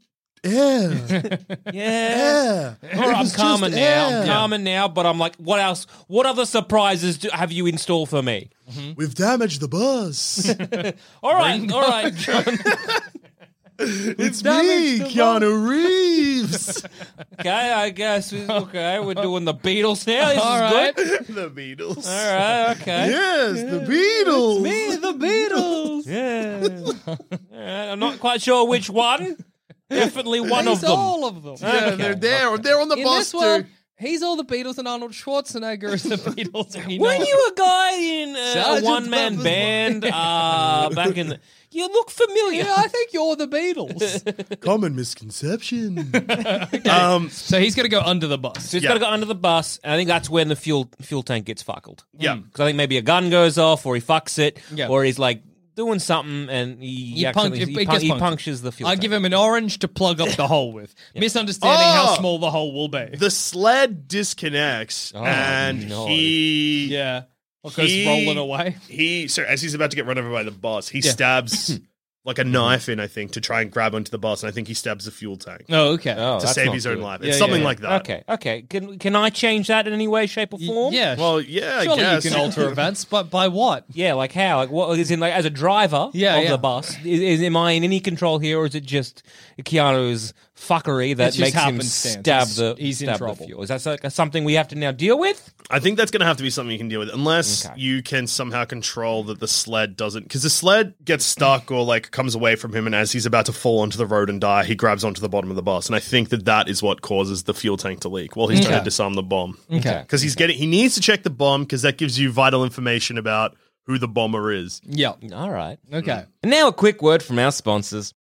air. Yeah. Air. All right, I'm was calmer just now. I'm air. calmer now, but I'm like, what else? What other surprises do, have you in store for me? We've damaged the bus. All right, all right, John. It's me, Keanu Reeves. Okay, I guess. we- Okay, we're doing the Beatles now. This All is right. good. The Beatles. All right, okay. Yes, the Beatles. Me, the Beatles. Yeah. All right, I'm not quite sure which one. Definitely one of He's them. all of them. Yeah, Okay. they're there. They're on the In bus this too. world, he's all the Beatles and Arnold Schwarzenegger is the Beatles. We know. Weren't you a guy in uh, a Sergeant one-man Pepper's band uh, back in the... You look familiar. Yeah, I think you're the Beatles. Common misconception. Um, So he's going to go under the bus. So he's Yeah. got to go under the bus, and I think that's when the fuel fuel tank gets fuckled. Yeah. Because I think maybe a gun goes off, or he fucks it, Yeah. or he's like doing something, and he, He actually, punct- it he, gets pun- he punctured. punctures the fuel I tank. give him an orange to plug up the hole with, misunderstanding how Oh! small the hole will be. the sled disconnects, and no. he Yeah. Or goes He- rolling away. he so as he's about to get run over by the bus, he stabs like a knife in, I think, to try and grab onto the bus, and I think he stabs the fuel tank Oh, okay. Oh, to that's save not his own good. life. Yeah, It's yeah, something yeah. like that. Okay, okay. Can can I change that in any way, shape, or form? Yeah. Well, yeah, surely I guess you can alter events, but by what? Yeah, like how? Like what is in like as a driver Yeah, of yeah. the bus? Is, is am I in any control here, or is it just Keanu's fuckery that It's just makes him happenstance. stab He's- the he's in stab trouble. the fuel? Is that like something we have to now deal with? I think that's going to have to be something you can deal with, unless Okay. you can somehow control that the sled doesn't, because the sled gets stuck or like comes away from him, and as he's about to fall onto the road and die, he grabs onto the bottom of the bus, and I think that that is what causes the fuel tank to leak while he's trying Okay. to disarm the bomb. Okay. Because he's getting, he needs to check the bomb because that gives you vital information about who the bomber is. Yeah. All right. Okay. And now a quick word from our sponsors.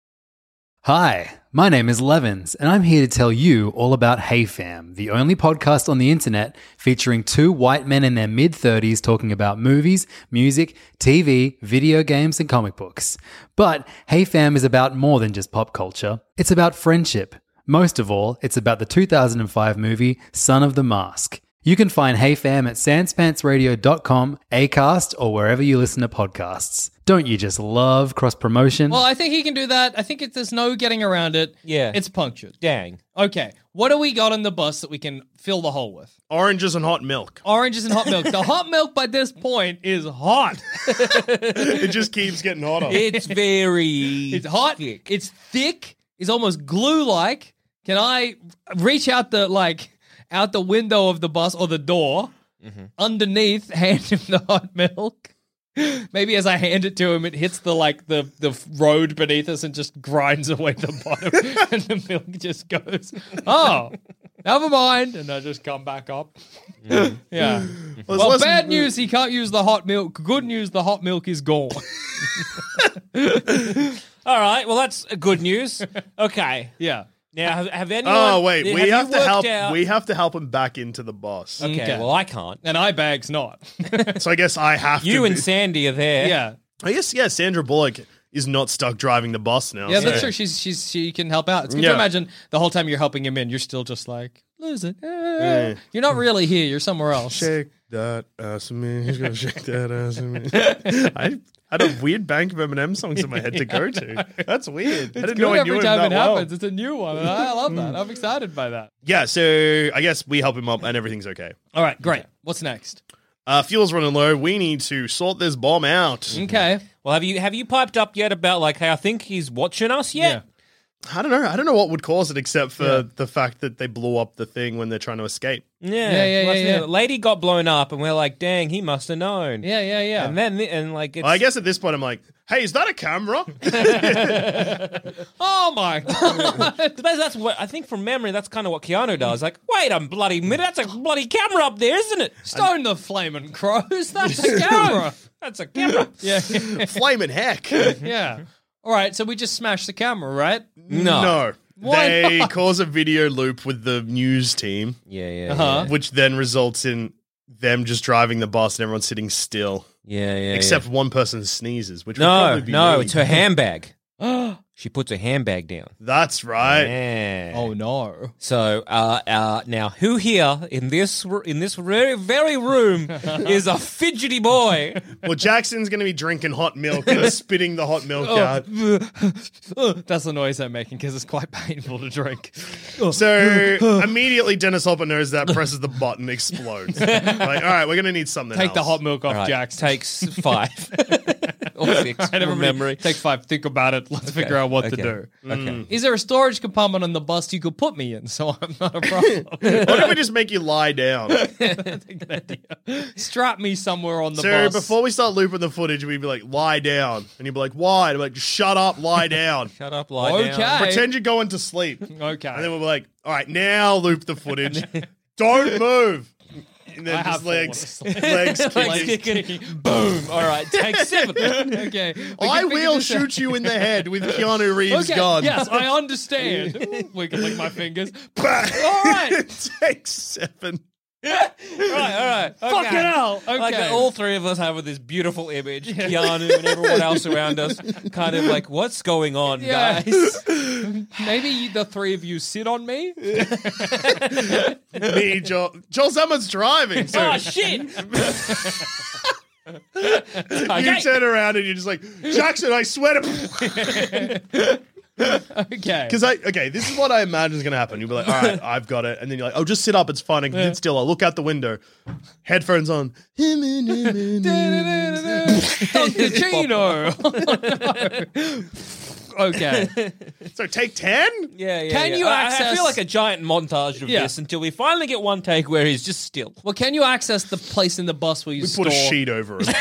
Hi, my name is Levins, and I'm here to tell you all about Hey Fam, the only podcast on the internet featuring two white men in their mid-thirties talking about movies, music, T V, video games, and comic books. But Hey Fam is about more than just pop culture. It's about friendship. Most of all, it's about the two thousand five movie Son of the Mask. You can find Hey Fam at sans pants radio dot com, Acast, or wherever you listen to podcasts. Don't you just love cross-promotion? Well, I think he can do that. I think it, there's no getting around it. Yeah. It's punctured. Dang. Okay. What do we got on the bus that we can fill the hole with? Oranges and hot milk. Oranges and hot milk. The hot milk by this point is hot. It just keeps getting hotter. It's very It's hot. thick. It's thick. It's almost glue-like. Can I reach out the like out the window of the bus or the door underneath? Hand him the hot milk. Maybe as I hand it to him, it hits the like the the road beneath us and just grinds away the bottom, and the milk just goes. Oh, never mind, and I just come back up. Yeah. Well, Well, less- bad news, he can't use the hot milk. Good news, the hot milk is gone. All right. Well, that's good news. Okay. Yeah. Now, have, have anyone? Oh wait, have we you have to worked help. out- We have to help him back into the bus. Okay, Okay. Well, I can't. And I bag's not. So I guess I have You to. and be- Sandy are there. Yeah. I guess yeah. Sandra Bullock is not stuck driving the bus now. Yeah, so- that's true. She's she's she can help out. It's good Yeah. to imagine the whole time you're helping him in, you're still just like lose it. Eh. Yeah. You're not really here. You're somewhere else. Shake that ass for me. He's gonna shake that ass for me. I had a weird bank of Eminem songs in my head to go to. That's weird. I It's didn't good know I every knew him time that it well. happens. It's a new one. And I love that. I'm excited by that. Yeah, so I guess we help him up and everything's okay. All right, great. What's next? Uh, fuel's running low. We need to sort this bomb out. Okay. Well, have you have you piped up yet about like, hey, I think he's watching us yet? I don't know. I don't know what would cause it except for Yeah. the fact that they blew up the thing when they're trying to escape. Yeah, Yeah, yeah, Well, yeah, that's yeah. the- Lady got blown up, and we're like, dang, he must have known. Yeah, yeah, yeah. And then and like, it's, I guess at this point I'm like, hey, is that a camera? oh my god. that's, that's what I think from memory. That's kind of what Keanu does. Like, wait a bloody minute, that's a bloody camera up there, isn't it? Stone the flaming crows. That's a camera. That's a camera. Yeah. Flaming heck. Yeah. All right, so we just smashed the camera, right? No. No. Why they not? cause a video loop with the news team, Yeah, yeah, Uh-huh. which then results in them just driving the bus and everyone sitting still. yeah, yeah, yeah. Except one person sneezes, which would no, probably be no, me. it's her handbag. she puts her handbag down. That's right. Yeah. Oh no. So uh, uh, now, who here in this r- in this very very room is a fidgety boy? Well, Jackson's going to be drinking hot milk and spitting the hot milk out. That's the noise I'm making because it's quite painful to drink. So immediately Dennis Hopper knows that, presses the button, explodes. Like, all right, we're going to need something Take else. the hot milk off All right, Jackson. takes five or six And from everybody memory. Take five. Think about it. Let's figure out what to Okay. do. Okay. Is there a storage compartment on the bus you could put me in so I'm not a problem? What if we just make you lie down? That's a good idea. Strap me somewhere on the So bus. before we start looping the footage, we'd be like, lie down. And you'd be like, why? And I'm like, shut up, lie down. Shut up, lie Okay. down. Pretend you're going to sleep. Okay. And then we'll be like, all right, now loop the footage. Don't move. And then I just have legs, fallen legs Legs kicking. kicking. Boom. All right, take seven. okay. We I can figure will this out. shoot you in the head with Keanu Reeves' Okay, gun. yes, I understand. Wiggling my fingers. All right. Take seven. All right, all right. Okay. Fucking hell. Okay. Like all three of us have this beautiful image, Keanu and everyone else around us, kind of like, what's going on, Yeah. guys? Maybe the three of you sit on me. Me, Joel. Joel Zammer's driving. So Oh shit! you turn around and you're just like, Jackson, I swear to. Okay. Because I, okay, this is what I imagine is going to happen. You'll be like, all right, I've got it. And then you're like, oh, just sit up. It's fine. I can sit still. I'll look out the window. Headphones on. Doctor Chino. Okay. So take ten? Yeah, yeah. Can yeah. you I- I access- feel like a giant montage of Yeah. this until we finally get one take where he's just still. Well, can you access the place in the bus where you We store? put a sheet over it.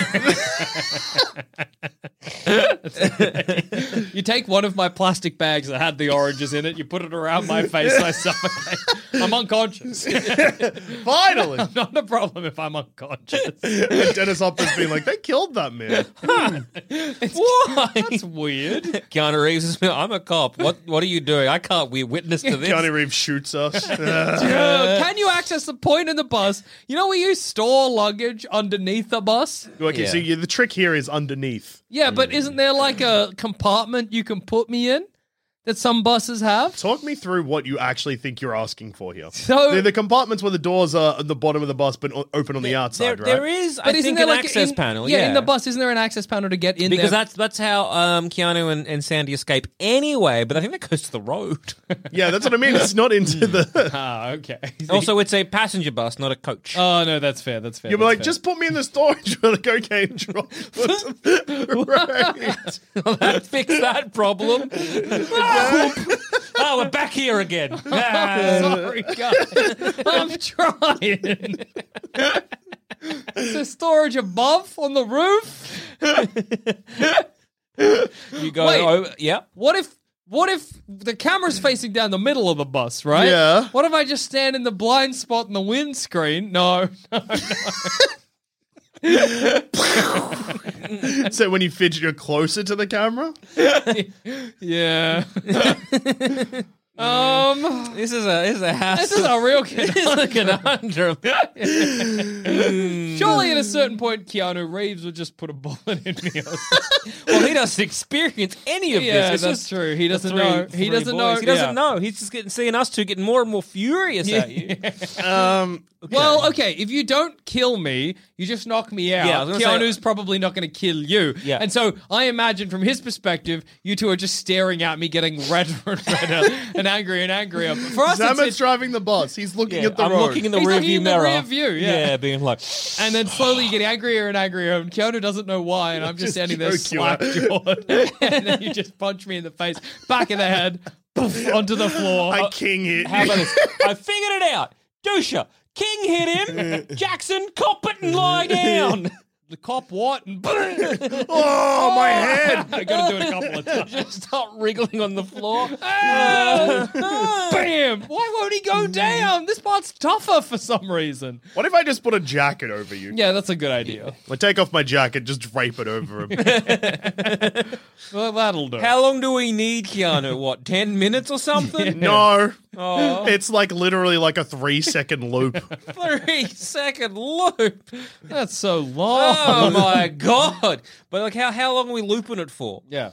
You take one of my plastic bags that had the oranges in it. You put it around my face. I suffocate. I'm unconscious. Finally. Not a problem if I'm unconscious. And Dennis Hopper's being like, they killed that man. Why? That's weird. Keanu Reeves is. I'm a cop. What What are you doing? I can't be witness to this. Keanu Reeves shoots us. Uh, can you access the point in the bus? You know where you store luggage underneath the bus? Okay, so Yeah. you, the trick here is underneath. Yeah, but isn't there like a compartment you can put me in that some buses have? Talk me through what you actually think you're asking for here. So- the, the compartments where the doors are at the bottom of the bus but o- open on the There, outside, right? there is, I But isn't think, there an like access in, panel. Yeah, Yeah, in the bus, isn't there an access panel to get in because there? that's that's how um, Keanu and, and Sandy escape anyway. But I think that goes to the road. Yeah, that's what I mean. It's not into the... Ah, okay. Also, it's a passenger bus, not a coach. Oh no, that's fair. That's fair. You'll be that's like, fair. just put me in the storage where the cocaine drop. Right. That fixed that problem. Oh, we're back here again. Ah. Sorry, guys. I'm trying. Is there storage above on the roof? You go, Wait. oh, yeah. What if what if the camera's facing down the middle of the bus, right? Yeah. What if I just stand in the blind spot in the windscreen? No. no, no. So when you fidget, you're closer to the camera? Yeah. um This is a this is a hassle. This is a real This is a conundrum. Surely at a certain point Keanu Reeves would just put a bullet in me. Or Well, he doesn't experience any of Yeah, this. It's that's just true. He the doesn't three- know. He three doesn't boys. know. He doesn't yeah. know. He's just getting seeing us two getting more and more furious at you. Um, Well, okay, if you don't kill me, you just knock me out. Yeah, I was gonna say- Keanu's probably not going to kill you. Yeah. And so I imagine from his perspective, you two are just staring at me, getting redder and redder and angrier and angrier. For us, it's, Zamet's it's, driving the bus. He's looking Yeah, at the I'm road. looking in the He's rear looking view in the mirror. rear view, yeah. being like, and then slowly you get angrier and angrier, and Keanu doesn't know why, and I'm just, Just standing there choke you slack jawed. And then you just punch me in the face, back of the head, poof, onto the floor. I king hit how you. about this? I figured it out. Dusha, King hit him. Jackson, cop it and lie down. The cop what? And Oh, my head. I gotta do it a couple of times. Just start wriggling on the floor. Bam! Why won't he go down? This part's tougher for some reason. What if I just put a jacket over you? Yeah, that's a good idea. I take off my jacket, just drape it over him. Well, that'll do. How long do we need, Keanu? What, ten minutes or something? No. Oh, It's like literally like a three second loop. three second loop. That's so long. Oh my god! But like, how how long are we looping it for? Yeah.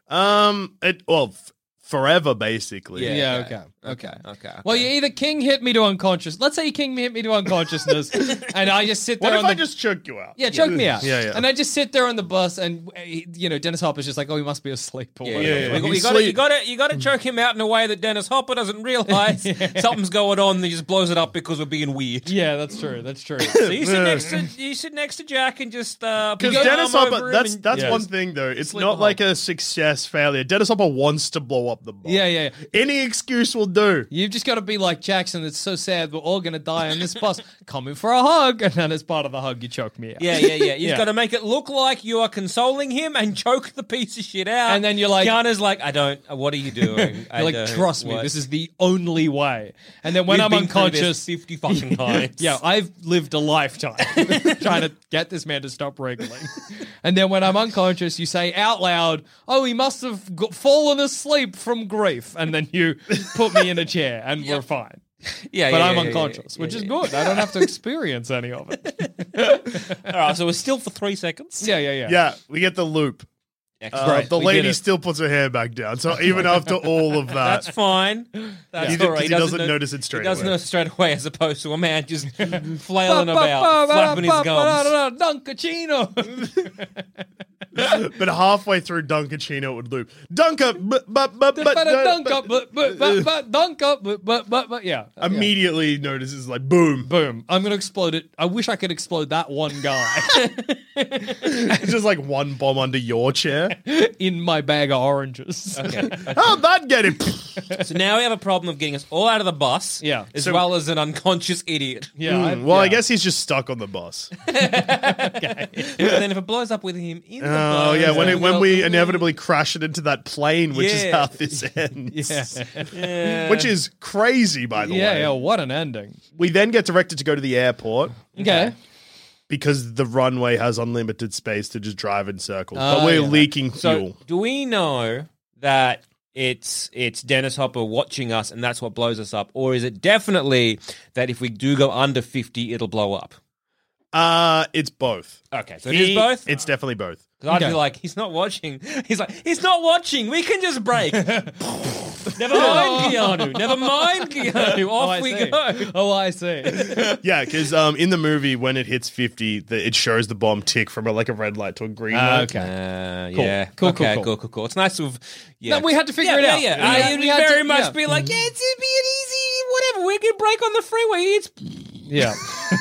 Um, it well, f- forever basically. Yeah, Yeah, okay. okay. Okay. Okay, okay. Well, you either king hit me to unconscious. Let's say you king hit me to unconsciousness, and I just sit there What if on I the just choke you out? yeah, choke me out. Yeah, yeah. And I just sit there on the bus, and uh, he- you know, Dennis Hopper's just like, oh, he must be asleep. Or Yeah, whatever. yeah, yeah. He You, gotta, sleep- you gotta, you gotta choke him out in a way that Dennis Hopper doesn't realize something's going on. And he just blows it up because we're being weird. Yeah, that's true. That's true. So you sit next to you sit next to Jack and just uh, put Because your Dennis arm over Hopper, him that's and- that's Yeah. one thing though. It's Sleep not on. like a success failure. Dennis Hopper wants to blow up the bomb. yeah, yeah, yeah. Any excuse will do. You've just got to be like Jackson. It's so sad. We're all gonna die on this bus. Come in for a hug, and then as part of the hug, you choke me out. Yeah, yeah, yeah. You've Yeah. got to make it look like you are consoling him and choke the piece of shit out. And then you're like- Keanu's like, I don't. What are you doing? I You're like, don't- trust me, what?" this is the only way. And then when We've I'm been through this unconscious, fifty fucking times. yeah, I've lived a lifetime trying to get this man to stop wriggling. And then when I'm unconscious, you say out loud, "Oh, he must have got, fallen asleep from grief," and then you put me in a chair, and we're fine. yeah, But yeah, I'm yeah, yeah, unconscious, yeah, which yeah, is yeah. good. I don't have to experience any of it. All right, so we're still for three seconds. Yeah, yeah, yeah. Yeah, we get the loop. Excellent. Uh, Right, the we did lady it. still puts her hair back down. So even after all of that, That's fine. That's He did- all right. 'cause he doesn't notice it straight He doesn't away. notice it straight away, as opposed to a man just flailing about, flapping his gums. Dunkachino. but halfway through Dunkachino it would loop. Dunka, but but but but, But a dunk but- up, but but but but dunk up, but but but but yeah. immediately notices like boom. Boom. I'm gonna explode it. I wish I could explode that one guy It's just like one bomb under your chair. in my bag of oranges. Okay. How'd that get him? So now we have a problem of getting us all out of the bus, Yeah. as So- well as an unconscious idiot. Yeah. I- well, I yeah. guess he's just stuck on the bus. And then if it blows up with him in the bus, Oh yeah, when it, when well, we inevitably crash it into that plane, which is Yeah. how this ends. Yeah. Yeah. Which is crazy, by the Yeah, way. yeah. What an ending. We then get directed to go to the airport Okay. because the runway has unlimited space to just drive in circles. Oh, but we're yeah. leaking So fuel. do we know that it's it's Dennis Hopper watching us and that's what blows us up, or is it definitely that if we do go under fifty, it'll blow up? Uh, it's both. Okay, so it He- is both. It's definitely both. Because I'd Okay. be like, he's not watching. He's like, he's not watching. We can just break. Never mind, Keanu. Never mind, Keanu. Off Oh, I we see. go. Oh, I see. Yeah, because um, in the movie, when it hits fifty, the, it shows the bomb tick from a, like a red light to a green Ah, light. okay. Uh, Cool. Yeah. Cool, cool, okay, cool. cool, cool, cool. It's nice to have. Yeah. No, we had to figure yeah, it yeah, out. Yeah, We Uh, had- you'd we had very to- much yeah. be like, yeah, it's it'd be an easy whatever. We can break on the freeway. It's Yeah.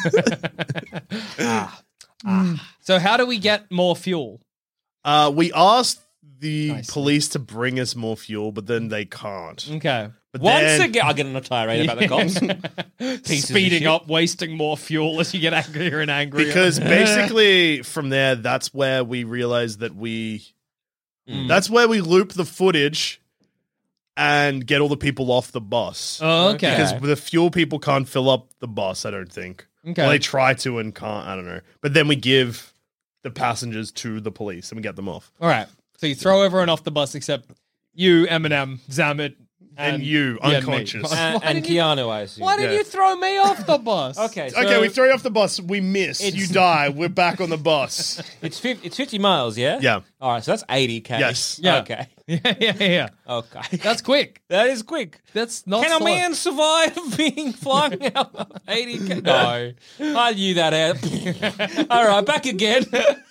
So how do we get more fuel? Uh, we asked the I see. police to bring us more fuel, but then they can't. Okay. But once then, again. I'll get on a tirade about the cops. Pieces of Speeding shit. up, wasting more fuel as you get angrier and angrier. because basically from there, that's where we realized that we, Mm. that's where we loop the footage and get all the people off the bus. Oh, okay. Because the fuel people can't fill up the bus, I don't think. Okay. Well, they try to and can't, I don't know. But then we give the passengers to the police and we get them off. All right. So you throw everyone off the bus except you, Eminem, Zamet, and, And you, yeah, me. unconscious. and, Why and didn't you- Keanu, I assume. Why did Yeah. you throw me off the bus? Okay, so Okay, we throw you off the bus. We miss. It's- You die. We're back on the bus. It's fifty, it's fifty miles, yeah? Yeah. All right, so that's eighty K. Yes. Yeah. Okay. Yeah, yeah, yeah. Okay. That's quick. That is quick. That's not Can a slow. man survive being flung out of eighty K? No. I knew that out. All right, back again.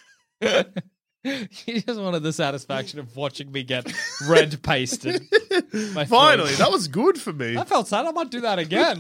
He just wanted the satisfaction of watching me get red pasted. My Finally, throat. that was good for me. I felt sad. I might do that again.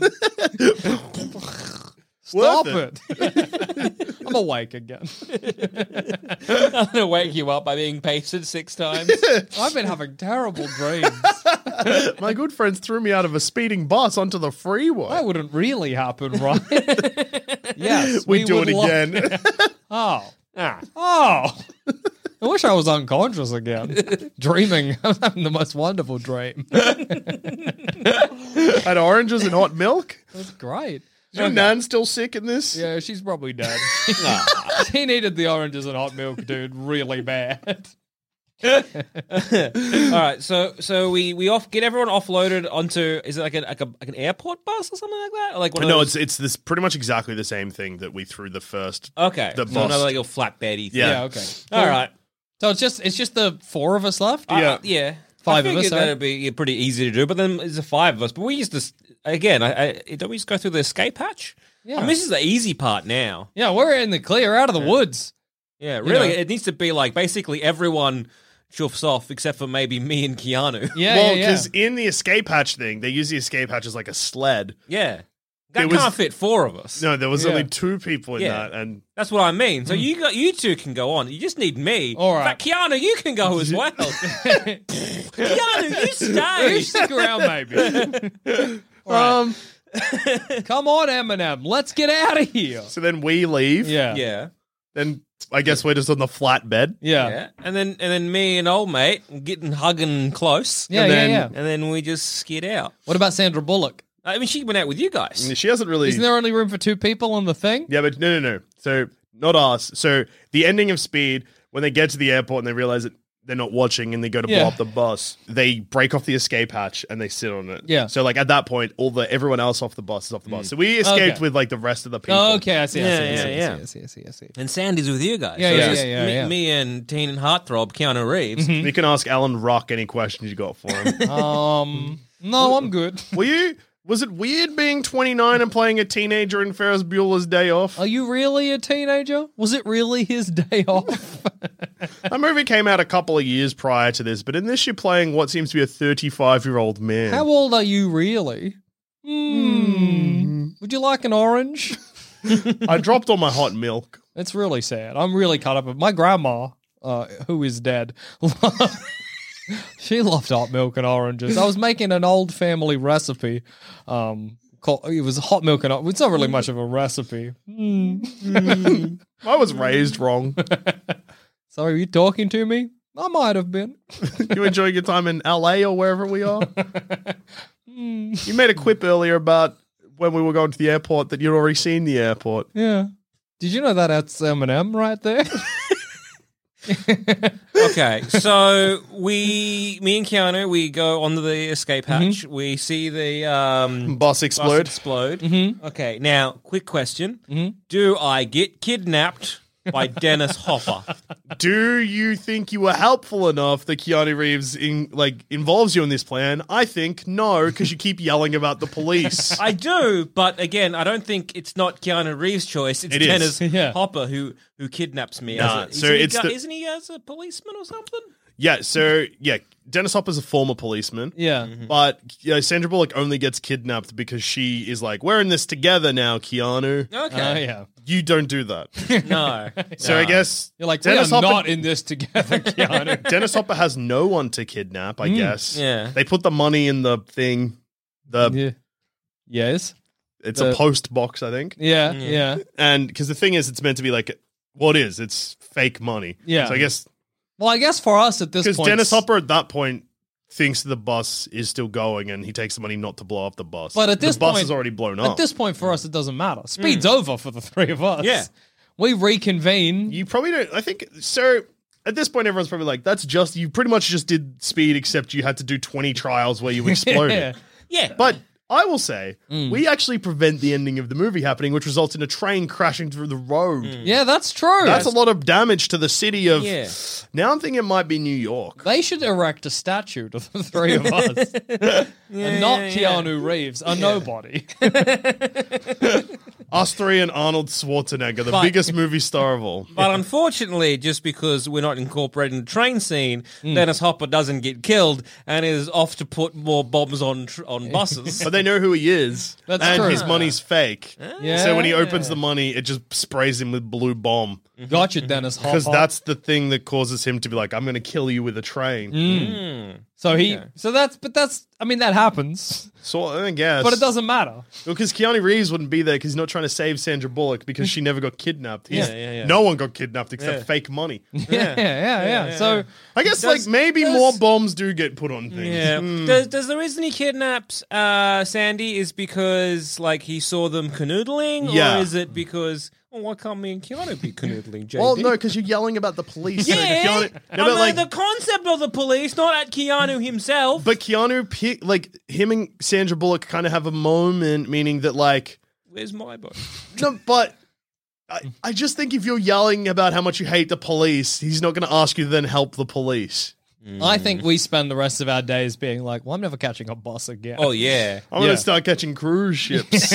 Worth Stop it. I'm awake again. I'm going to wake you up by being pasted six times. I've been having terrible dreams. My good friends threw me out of a speeding bus onto the freeway. That wouldn't really happen, right? Yes. we, do would it lo- again. Oh. Ah. Oh. I wish I was unconscious again. Dreaming. I'm having the most wonderful dream. Had oranges and hot milk. That's great. Is your nan still sick in this? Yeah, she's probably dead. She needed the oranges and hot milk, dude, really bad. All right, so so we we off get everyone offloaded onto is it like a like a like an airport bus or something like that? Or like one of No, those- it's it's this pretty much exactly the same thing that we threw the first. okay. the so bus. another like a flatbeddy thing. Yeah. Yeah, okay. All right. So it's just it's just the four of us left. Uh, Yeah. yeah. Five I of figured us, sorry. that'd be yeah, pretty easy to do, but then it's a five of us. But we used to, s- again, I, I, don't we just go through the escape hatch? Yeah. I mean, this is the easy part now. Yeah, we're in the clear, out of the woods. Yeah, really, know. it needs to be like basically everyone chuffs off except for maybe me and Keanu. Yeah, well, yeah, yeah. because in the escape hatch thing, they use the escape hatch as like a sled. Yeah. There That was- can't fit four of us. No, there was Yeah. only two people in Yeah. that, and That's what I mean. So you got you two can go on. You just need me. All In fact, Keanu, you can go as well. Keanu, you You stay. stick around, maybe. um. Come on, Eminem. Let's get out of here. So then we leave. Yeah. Yeah. Then I guess we're just on the flat bed. Yeah. Yeah. And then and then me and old mate getting hugging close. Yeah, And yeah, then- yeah. And then we just skid out. What about Sandra Bullock? I mean, she went out with you guys. She hasn't really. Isn't there only room for two people on the thing? Yeah, but no, no, no. So not us. So the ending of Speed, when they get to the airport and they realize that they're not watching and they go to Yeah. blow up the bus, they break off the escape hatch and they sit on it. Yeah. So like at that point, all the everyone else off the bus is off the bus. So we escaped Okay. with like the rest of the people. Oh, okay, I see, I see, Yeah, I see, yeah, I see, yeah. I see, I see, I see. And Sandy's with you guys. Yeah, so yeah, it's just yeah, yeah, me, yeah. me and Teen and Heartthrob, Keanu Reeves. You can ask Alan Ruck any questions you got for him. Um, no, I'm good. Were you? Was it weird being twenty-nine and playing a teenager in Ferris Bueller's Day Off? Are you really a teenager? Was it really his day off? That movie came out a couple of years prior to this, but in this you're playing what seems to be a thirty-five-year-old man. How old are you really? Hmm. Would you like an orange? I dropped all my hot milk. It's really sad. I'm really caught up. My grandma, uh, who is dead, she loved hot milk and oranges. I was making an old family recipe. Um, called, it was hot milk and it's not really much of a recipe. I was raised wrong. Sorry, are you talking to me? I might have been. You enjoying your time in L A or wherever we are? You made a quip earlier about when we were going to the airport that you'd already seen the airport. Yeah. Did you know that that's Eminem right there? Okay, so we, me and Keanu, we go onto the escape hatch. We see the um, Bus bus explode. explode. Mm-hmm. Okay, now, quick question. Do I get kidnapped by Dennis Hopper? Do you think you were helpful enough that Keanu Reeves in, like involves you in this plan? I think no, because you keep yelling about the police. I do, but again, I don't think it's not Keanu Reeves' choice. It's It is. Dennis Yeah. Hopper who who kidnaps me. Nah, as a, so isn't, it's he, the- isn't he as a policeman or something? Yeah, so yeah, Dennis Hopper's a former policeman. Yeah. But you know, Sandra Bullock only gets kidnapped because she is like, we're in this together now, Keanu. Okay, Oh, yeah. You don't do that. no. So I guess You're like, Dennis we are Hopper, not in this together, Keanu. Dennis Hopper has no one to kidnap, I guess. yeah. They put the money in the thing. The yeah. Yes. It's The- a post box, I think. Yeah, yeah. And because the thing is, it's meant to be like, well, it is. It's fake money. Yeah. So I guess Well, I guess for us at this because point, Dennis Hopper at that point thinks the bus is still going and he takes the money not to blow up the bus. But at this the bus point- is already blown up. at this point for us, it doesn't matter. Speed's over for the three of us. Yeah. We reconvene. You probably don't. I think so. At this point, everyone's probably like, "That's just you." Pretty much just did Speed, except you had to do twenty trials where you exploded. Yeah. Yeah. But I will say, we actually prevent the ending of the movie happening, which results in a train crashing through the road. Yeah, that's true. That's a lot of damage to the city of. Yeah. Now I'm thinking it might be New York. They should erect a statue to the three of us. and not yeah, Keanu Reeves, a nobody. Us three and Arnold Schwarzenegger, the But- biggest movie star of all. But unfortunately, just because we're not incorporating the train scene, Hmm. Dennis Hopper doesn't get killed and is off to put more bombs on tr- on buses. But they know who he is, That's and true. his money's fake. Yeah. So when he opens the money, it just sprays him with blue bomb. Gotcha, Dennis Hopper. Because that's the thing that causes him to be like, I'm going to kill you with a train. Mm. So he, so that's, but that's, I mean, that happens, So I guess. but it doesn't matter. Because Keanu Reeves wouldn't be there because he's not trying to save Sandra Bullock because she never got kidnapped. He's- Yeah, yeah, yeah. No one got kidnapped except Yeah. fake money. Yeah, yeah, yeah. yeah. So I guess Does- like maybe does- more bombs do get put on things. Yeah. Hmm. Does, does the reason he kidnaps uh, Sandy is because like he saw them canoodling, Yeah. or is it because well, why can't me and Keanu be canoodling? J D? Well, no, because you're yelling about the police. So Yeah, Keanu, I no, mean, but like, the concept of the police, not at Keanu himself. but Keanu, pi- like him and Sandra Bullock, kind of have a moment, meaning that like, Where's my boat? no, but I, I just think if you're yelling about how much you hate the police, he's not going to ask you to then help the police. I think we spend the rest of our days being like, well, I'm never catching a bus again. Oh, yeah. I'm Yeah. going to start catching cruise ships.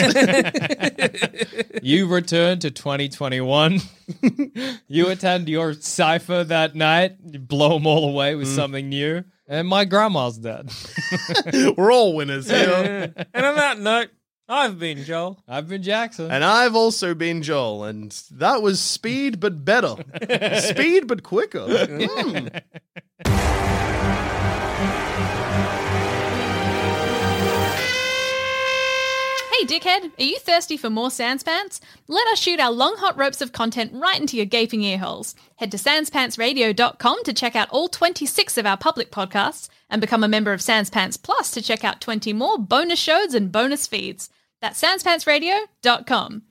You return to twenty twenty-one. You attend your cipher that night. You blow them all away with something new. And my grandma's dead. We're all winners here. And on that note, I've been Joel. I've been Jackson. And I've also been Joel, and that was speed but better. Speed but quicker. Mm. Hey dickhead, are you thirsty for more Sanspants? Let us shoot our long hot ropes of content right into your gaping ear holes. Head to sans pants radio dot com to check out all twenty-six of our public podcasts and become a member of Sanspants Plus to check out twenty more bonus shows and bonus feeds. That's sans pants radio dot com.